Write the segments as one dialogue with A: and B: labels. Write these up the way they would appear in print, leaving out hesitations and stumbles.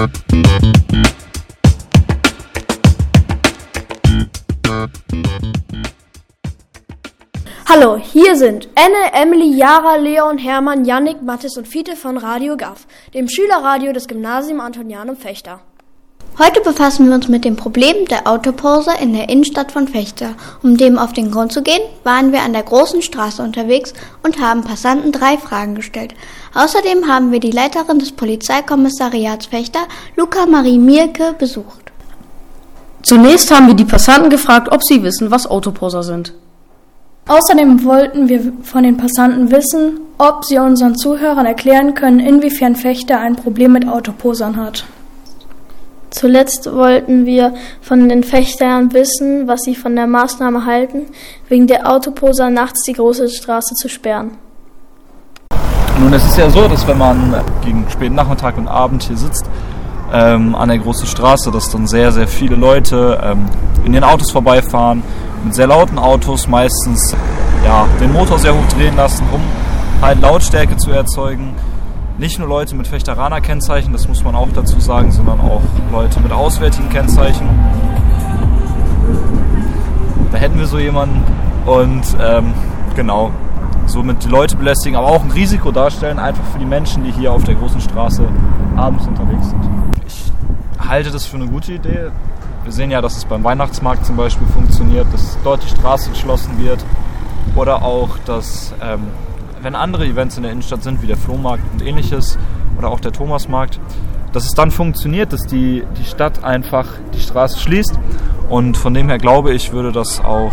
A: Hallo, hier sind Anne, Emily, Jara, Leon, Hermann, Jannik, Mathis und Fiete von Radio GAF, dem Schülerradio des Gymnasium Antonianum Vechta.
B: Heute befassen wir uns mit dem Problem der Autoposer in der Innenstadt von Vechta. Um dem auf den Grund zu gehen, waren wir an der großen Straße unterwegs und haben Passanten 3 Fragen gestellt. Außerdem haben wir die Leiterin des Polizeikommissariats Vechta, Luca Marie Mielke, besucht.
C: Zunächst haben wir die Passanten gefragt, ob sie wissen, was Autoposer sind.
D: Außerdem wollten wir von den Passanten wissen, ob sie unseren Zuhörern erklären können, inwiefern Vechta ein Problem mit Autoposern hat.
E: Zuletzt wollten wir von den Fechtern wissen, was sie von der Maßnahme halten, wegen der Autoposer nachts die große Straße zu sperren.
F: Nun, es ist ja so, dass wenn man gegen späten Nachmittag und Abend hier sitzt, an der großen Straße, dass dann sehr, sehr viele Leute in den Autos vorbeifahren, mit sehr lauten Autos meistens den Motor sehr hoch drehen lassen, um halt Lautstärke zu erzeugen. Nicht nur Leute mit Fechteraner Kennzeichen, das muss man auch dazu sagen, sondern auch Leute mit auswärtigen Kennzeichen. Da hätten wir so jemanden und somit die Leute belästigen, aber auch ein Risiko darstellen, einfach für die Menschen, die hier auf der großen Straße abends unterwegs sind. Ich halte das für eine gute Idee. Wir sehen ja, dass es beim Weihnachtsmarkt zum Beispiel funktioniert, dass dort die Straße geschlossen wird. Oder auch, dass wenn andere Events in der Innenstadt sind, wie der Flohmarkt und ähnliches, oder auch der Thomasmarkt, dass es dann funktioniert, dass die Stadt einfach die Straße schließt. Und von dem her glaube ich, würde das auch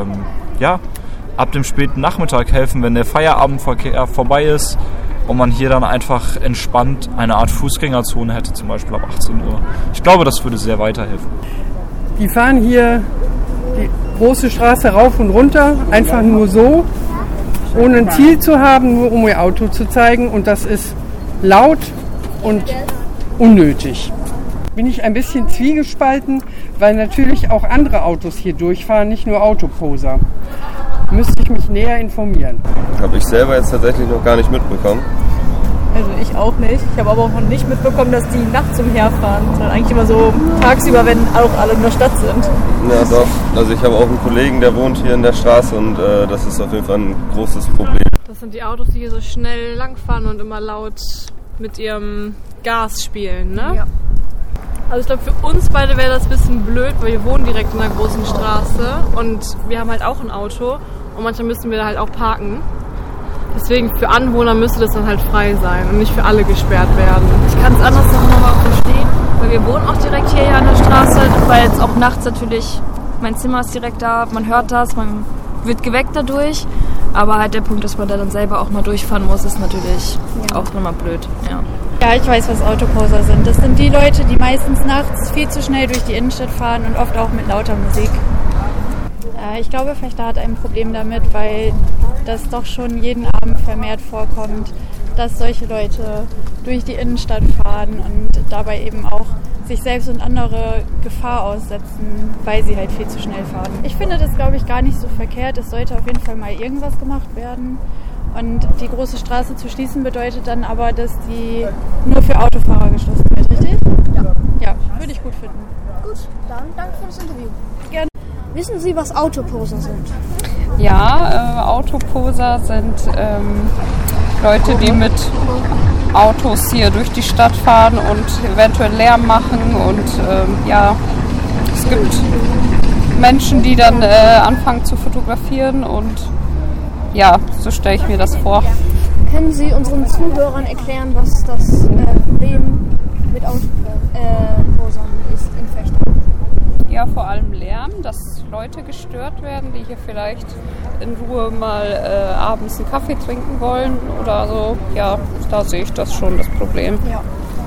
F: ab dem späten Nachmittag helfen, wenn der Feierabendverkehr vorbei ist und man hier dann einfach entspannt eine Art Fußgängerzone hätte, zum Beispiel ab 18 Uhr. Ich glaube, das würde sehr weiterhelfen.
G: Die fahren hier die große Straße rauf und runter, einfach nur so, ohne ein Ziel zu haben, nur um ihr Auto zu zeigen. Und das ist laut und unnötig. Bin ich ein bisschen zwiegespalten, weil natürlich auch andere Autos hier durchfahren, nicht nur Autoposer. Müsste ich mich näher informieren.
H: Habe ich selber jetzt tatsächlich noch gar nicht mitbekommen.
I: Also ich auch nicht. Ich habe aber auch noch nicht mitbekommen, dass die nachts umherfahren, sondern eigentlich immer so tagsüber, wenn auch alle in der Stadt sind.
H: Ja doch, also ich habe auch einen Kollegen, der wohnt hier in der Straße und das ist auf jeden Fall ein großes Problem.
J: Das sind die Autos, die hier so schnell langfahren und immer laut mit ihrem Gas spielen, ne? Ja. Also ich glaube, für uns beide wäre das ein bisschen blöd, weil wir wohnen direkt in einer großen Straße und wir haben halt auch ein Auto und manchmal müssen wir da halt auch parken. Deswegen für Anwohner müsste das dann halt frei sein und nicht für alle gesperrt werden.
K: Ich kann es anders nochmal verstehen, weil wir wohnen auch direkt hier an der Straße, weil jetzt auch nachts natürlich, mein Zimmer ist direkt da, man hört das, man wird geweckt dadurch. Aber halt der Punkt, dass man da dann selber auch mal durchfahren muss, ist natürlich auch nochmal blöd.
L: Ja, ich weiß, was Autoposer sind. Das sind die Leute, die meistens nachts viel zu schnell durch die Innenstadt fahren und oft auch mit lauter Musik. Ich glaube, Vechta hat ein Problem damit, weil das doch schon jeden Abend vermehrt vorkommt, dass solche Leute durch die Innenstadt fahren und dabei eben auch sich selbst und andere Gefahr aussetzen, weil sie halt viel zu schnell fahren. Ich finde das, glaube ich, gar nicht so verkehrt. Es sollte auf jeden Fall mal irgendwas gemacht werden. Und die große Straße zu schließen bedeutet dann aber, dass die nur für Autofahrer geschlossen wird, richtig? Ja, würde ich gut finden.
A: Gut, dann danke für das Interview.
L: Gerne.
A: Wissen Sie, was Autoposer sind?
M: Ja, Autoposer sind Leute, die mit Autos hier durch die Stadt fahren und eventuell Lärm machen und es gibt Menschen, die dann anfangen zu fotografieren und so stelle ich mir das vor.
A: Können Sie unseren Zuhörern erklären, was das Problem mit Autoposern ist in Vechta?
M: Ja, vor allem Lärm, dass Leute gestört werden, die hier vielleicht in Ruhe mal abends einen Kaffee trinken wollen oder so. Ja, da sehe ich das schon, das Problem.
A: Ja.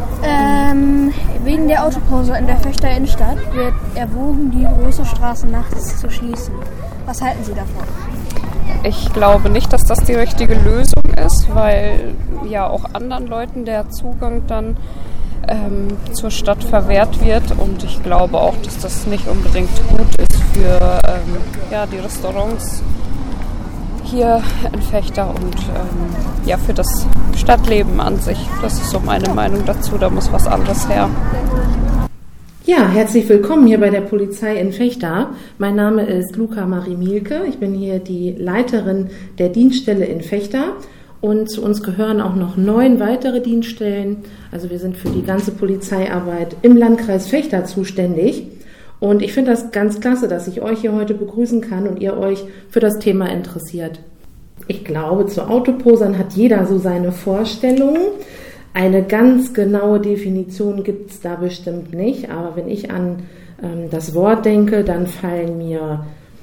A: Wegen der Autoposer in der Vechta Innenstadt wird erwogen, die große Straße nachts zu schließen. Was halten Sie davon?
M: Ich glaube nicht, dass das die richtige Lösung ist, weil ja auch anderen Leuten der Zugang dann zur Stadt verwehrt wird und ich glaube auch, dass das nicht unbedingt gut ist für die Restaurants hier in Vechta und für das Stadtleben an sich. Das ist so meine Meinung dazu, da muss was anderes her.
N: Ja, herzlich willkommen hier bei der Polizei in Vechta. Mein Name ist Luca Marie Mielke. Ich bin hier die Leiterin der Dienststelle in Vechta und zu uns gehören auch noch 9 weitere Dienststellen. Also wir sind für die ganze Polizeiarbeit im Landkreis Vechta zuständig. Und ich finde das ganz klasse, dass ich euch hier heute begrüßen kann und ihr euch für das Thema interessiert. Ich glaube, zu Autoposern hat jeder so seine Vorstellungen. Eine ganz genaue Definition gibt es da bestimmt nicht, aber wenn ich an das Wort denke, dann fallen mir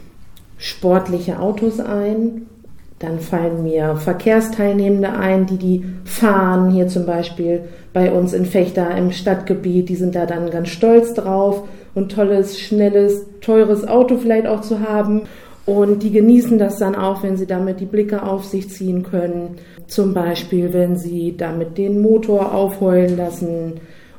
N: sportliche Autos ein, dann fallen mir Verkehrsteilnehmende ein, die fahren, hier zum Beispiel bei uns in Vechta im Stadtgebiet, die sind da dann ganz stolz drauf, ein tolles, schnelles, teures Auto vielleicht auch zu haben. Und die genießen das dann auch, wenn sie damit die Blicke auf sich ziehen können. Zum Beispiel, wenn sie damit den Motor aufheulen lassen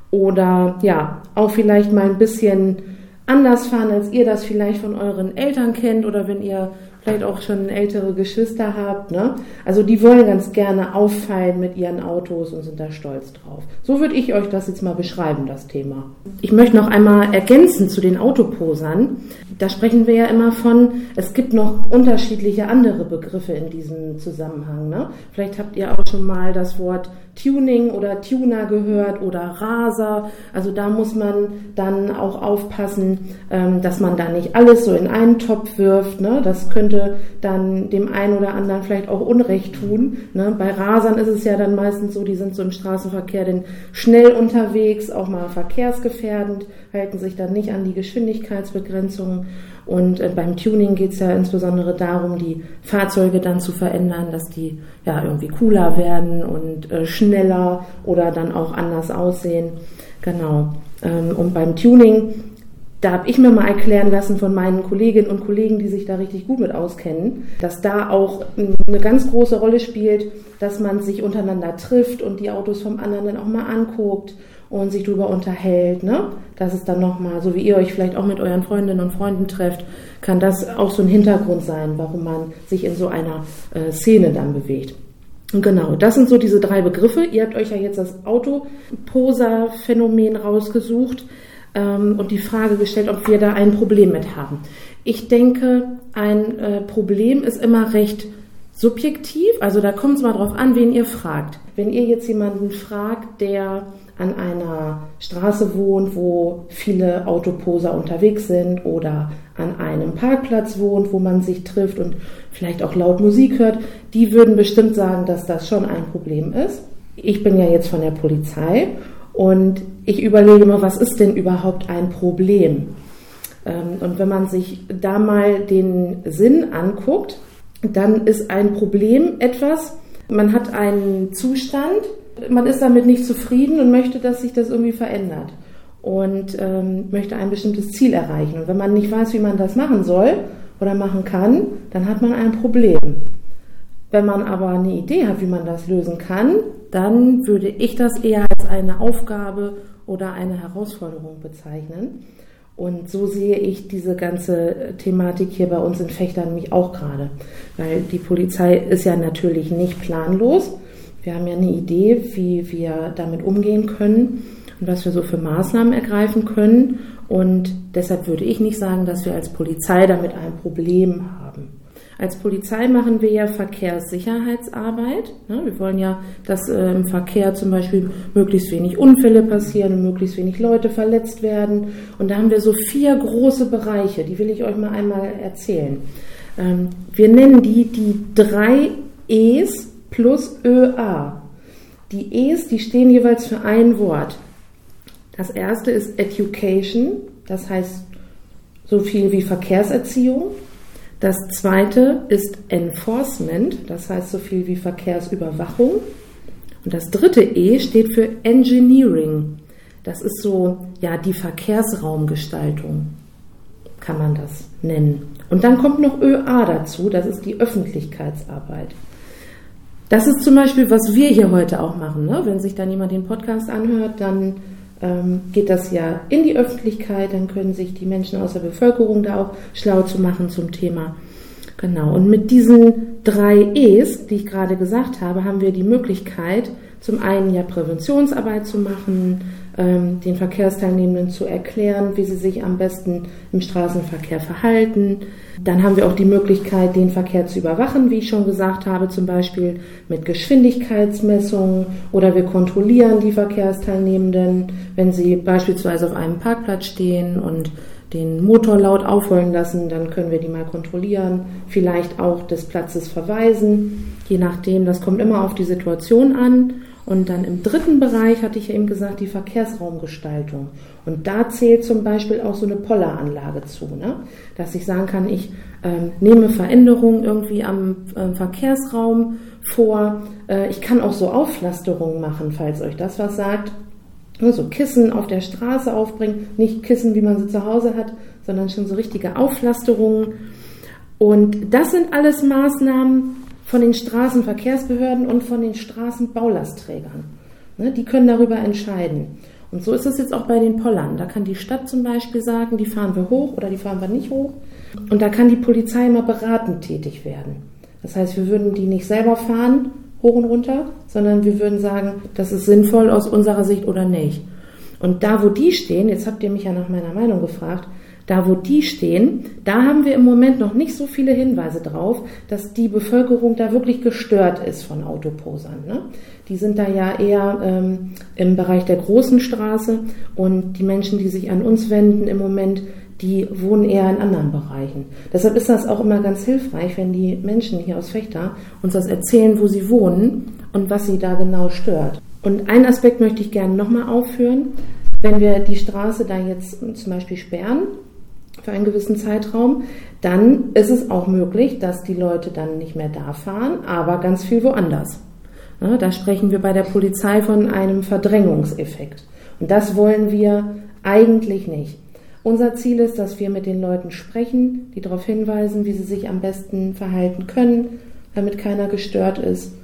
N: oder auch vielleicht mal ein bisschen anders fahren, als ihr das vielleicht von euren Eltern kennt oder wenn ihr vielleicht auch schon ältere Geschwister habt. Ne? Also die wollen ganz gerne auffallen mit ihren Autos und sind da stolz drauf. So würde ich euch das jetzt mal beschreiben, das Thema. Ich möchte noch einmal ergänzen zu den Autoposern. Da sprechen wir ja immer von, es gibt noch unterschiedliche andere Begriffe in diesem Zusammenhang. Ne? Vielleicht habt ihr auch schon mal das Wort Tuning oder Tuner gehört oder Raser. Also da muss man dann auch aufpassen, dass man da nicht alles so in einen Topf wirft. Ne? Das könnte dann dem einen oder anderen vielleicht auch Unrecht tun. Ne? Bei Rasern ist es ja dann meistens so, die sind so im Straßenverkehr dann schnell unterwegs, auch mal verkehrsgefährdend, halten sich dann nicht an die Geschwindigkeitsbegrenzungen. Und beim Tuning geht es ja insbesondere darum, die Fahrzeuge dann zu verändern, dass die irgendwie cooler werden und schneller oder dann auch anders aussehen. Genau. Und beim Tuning, da habe ich mir mal erklären lassen von meinen Kolleginnen und Kollegen, die sich da richtig gut mit auskennen, dass da auch eine ganz große Rolle spielt, dass man sich untereinander trifft und die Autos vom anderen dann auch mal anguckt und sich darüber unterhält. Ne? Das ist dann nochmal, so wie ihr euch vielleicht auch mit euren Freundinnen und Freunden trefft, kann das auch so ein Hintergrund sein, warum man sich in so einer Szene dann bewegt. Und genau, das sind so diese 3 Begriffe. Ihr habt euch ja jetzt das Autoposer-Phänomen rausgesucht und die Frage gestellt, ob wir da ein Problem mit haben. Ich denke, ein Problem ist immer recht subjektiv, also da kommt es mal drauf an, wen ihr fragt. Wenn ihr jetzt jemanden fragt, der an einer Straße wohnt, wo viele Autoposer unterwegs sind oder an einem Parkplatz wohnt, wo man sich trifft und vielleicht auch laut Musik hört, die würden bestimmt sagen, dass das schon ein Problem ist. Ich bin ja jetzt von der Polizei und ich überlege mal, was ist denn überhaupt ein Problem? Und wenn man sich da mal den Sinn anguckt, dann ist ein Problem etwas, man hat einen Zustand, man ist damit nicht zufrieden und möchte, dass sich das irgendwie verändert und möchte ein bestimmtes Ziel erreichen. Und wenn man nicht weiß, wie man das machen soll oder machen kann, dann hat man ein Problem. Wenn man aber eine Idee hat, wie man das lösen kann, dann würde ich das eher als eine Aufgabe oder eine Herausforderung bezeichnen. Und so sehe ich diese ganze Thematik hier bei uns in Vechta nämlich auch gerade. Weil die Polizei ist ja natürlich nicht planlos. Wir haben ja eine Idee, wie wir damit umgehen können und was wir so für Maßnahmen ergreifen können. Und deshalb würde ich nicht sagen, dass wir als Polizei damit ein Problem haben. Als Polizei machen wir ja Verkehrssicherheitsarbeit. Wir wollen ja, dass im Verkehr zum Beispiel möglichst wenig Unfälle passieren und möglichst wenig Leute verletzt werden. Und da haben wir so 4 große Bereiche, die will ich euch mal einmal erzählen. Wir nennen die 3 E's plus ÖA. Die E's, die stehen jeweils für ein Wort. Das erste ist Education, das heißt so viel wie Verkehrserziehung. Das zweite ist Enforcement, das heißt so viel wie Verkehrsüberwachung. Und das dritte E steht für Engineering. Das ist so, die Verkehrsraumgestaltung, kann man das nennen. Und dann kommt noch ÖA dazu, das ist die Öffentlichkeitsarbeit. Das ist zum Beispiel, was wir hier heute auch machen. Ne? Wenn sich dann jemand den Podcast anhört, dann geht das ja in die Öffentlichkeit, dann können sich die Menschen aus der Bevölkerung da auch schlau zu machen zum Thema. Genau, und mit diesen 3 E's, die ich gerade gesagt habe, haben wir die Möglichkeit, zum einen ja Präventionsarbeit zu machen, den Verkehrsteilnehmenden zu erklären, wie sie sich am besten im Straßenverkehr verhalten. Dann haben wir auch die Möglichkeit, den Verkehr zu überwachen, wie ich schon gesagt habe, zum Beispiel mit Geschwindigkeitsmessungen, oder wir kontrollieren die Verkehrsteilnehmenden, wenn sie beispielsweise auf einem Parkplatz stehen und den Motor laut aufheulen lassen, dann können wir die mal kontrollieren, vielleicht auch des Platzes verweisen, je nachdem, das kommt immer auf die Situation an. Und dann im 3. Bereich, hatte ich ja eben gesagt, die Verkehrsraumgestaltung. Und da zählt zum Beispiel auch so eine Polleranlage zu, ne? Dass ich sagen kann, ich nehme Veränderungen irgendwie am Verkehrsraum vor. Ich kann auch so Aufpflasterungen machen, falls euch das was sagt. So Kissen auf der Straße aufbringen, nicht Kissen, wie man sie zu Hause hat, sondern schon so richtige Aufpflasterungen. Und das sind alles Maßnahmen von den Straßenverkehrsbehörden und von den Straßenbaulastträgern. Die können darüber entscheiden. Und so ist es jetzt auch bei den Pollern. Da kann die Stadt zum Beispiel sagen, die fahren wir hoch oder die fahren wir nicht hoch. Und da kann die Polizei immer beratend tätig werden. Das heißt, wir würden die nicht selber fahren, hoch und runter, sondern wir würden sagen, das ist sinnvoll aus unserer Sicht oder nicht. Und da, wo die stehen, jetzt habt ihr mich ja nach meiner Meinung gefragt, da, wo die stehen, da haben wir im Moment noch nicht so viele Hinweise drauf, dass die Bevölkerung da wirklich gestört ist von Autoposern. Ne? Die sind da ja eher im Bereich der großen Straße, und die Menschen, die sich an uns wenden im Moment, die wohnen eher in anderen Bereichen. Deshalb ist das auch immer ganz hilfreich, wenn die Menschen hier aus Vechta uns das erzählen, wo sie wohnen und was sie da genau stört. Und einen Aspekt möchte ich gerne nochmal aufführen. Wenn wir die Straße da jetzt zum Beispiel sperren, für einen gewissen Zeitraum, dann ist es auch möglich, dass die Leute dann nicht mehr da fahren, aber ganz viel woanders. Ja, da sprechen wir bei der Polizei von einem Verdrängungseffekt. Und das wollen wir eigentlich nicht. Unser Ziel ist, dass wir mit den Leuten sprechen, die darauf hinweisen, wie sie sich am besten verhalten können, damit keiner gestört ist.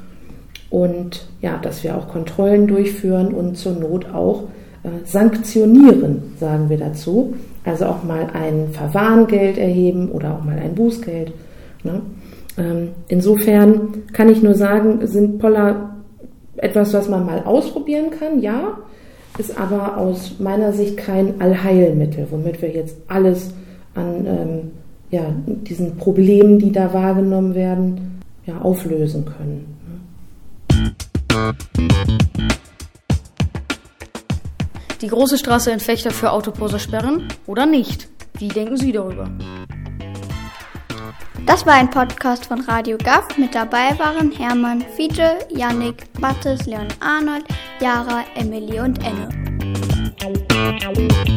N: Und ja, dass wir auch Kontrollen durchführen und zur Not auch sanktionieren, sagen wir dazu. Also auch mal ein Verwarngeld erheben oder auch mal ein Bußgeld. Ne? Insofern kann ich nur sagen, sind Poller etwas, was man mal ausprobieren kann, ja, ist aber aus meiner Sicht kein Allheilmittel, womit wir jetzt alles an diesen Problemen, die da wahrgenommen werden, ja, auflösen können.
C: Die große Straße in Vechta für Autoposer sperren oder nicht? Wie denken Sie darüber?
B: Das war ein Podcast von Radio GAF. Mit dabei waren Hermann, Fiete, Yannick, Mathis, Leon, Arnold, Jara, Emily und Enne.